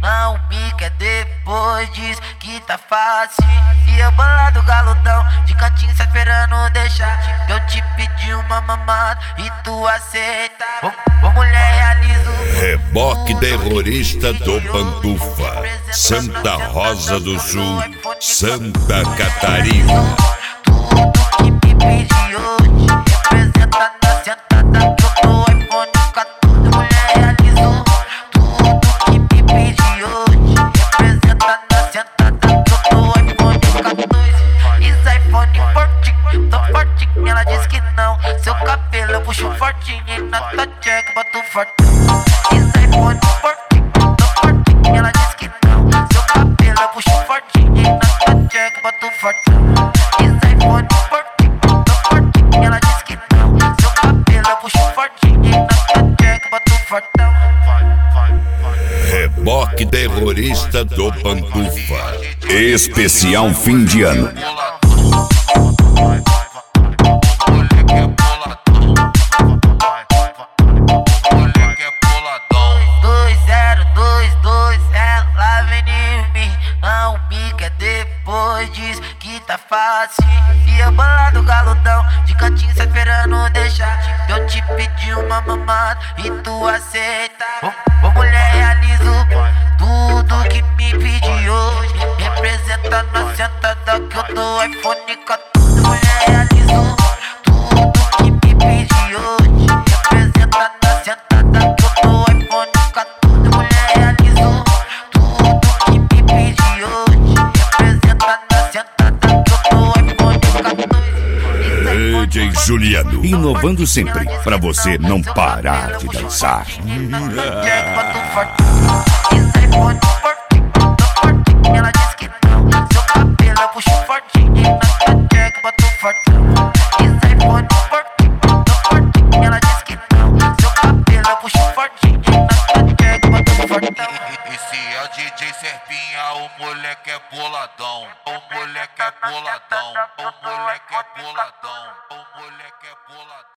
Não me quer depois diz que tá fácil. E eu bolado galudão, de cantinho só esperando deixar. Eu te pedi uma mamada e tu aceita. Ô mulher, realizo Reboque terrorista do Pantufa, Santa Rosa do Sul, Santa Catarina. tudo que me pedi hoje. Representa na sentada que eu tô iPhone 14. Mulher, realizou tudo que me pedi hoje. Representa na sentada que eu tô iPhone 14. Isso iPhone fortinho, tô fortinho. Ela diz que não. Seu cabelo eu puxo fortinho e na tua check boto fortão. Isso iPhone fortinho, tô fortinho. Ela diz que não. Seu cabelo eu puxo fortinho e na tua check boto fortão. Isso iPhone fortinho, tô fortinho. Ela diz que não. Seu cabelo eu puxo fortinho e na tua check boto fortão. Reboque terrorista do Pantufa. Especial fim de ano. Ela vem em mim, não me quer depois diz que tá fácil. E eu bolado galudão, de cantinho só esperando deixar. Eu te pedi uma mamada e tu aceita. Ô mulher, realizo tudo que me pedi hoje. Representa na sentada que eu dou iPhone 14. Mulher, realizo tudo que me pedi hoje. Representa na sentada que eu dou iPhone 14. Mulher, realizo tudo que me pedi hoje. Representa na sentada que eu dou iPhone 14. DJ Juliano, inovando sempre, pra você não parar de dançar. Ela diz que não. Seu cabelo eu puxo fortinho e na tua check boto fortão. Isso iPhone fortinho, tô fortinho. Ela diz que não. Seu cabelo eu puxo fortinho e na tua check boto fortão. Esse é o DJ Serpinha, o moleque é boladão. O moleque é boladão. O moleque é boladão. O moleque é boladão.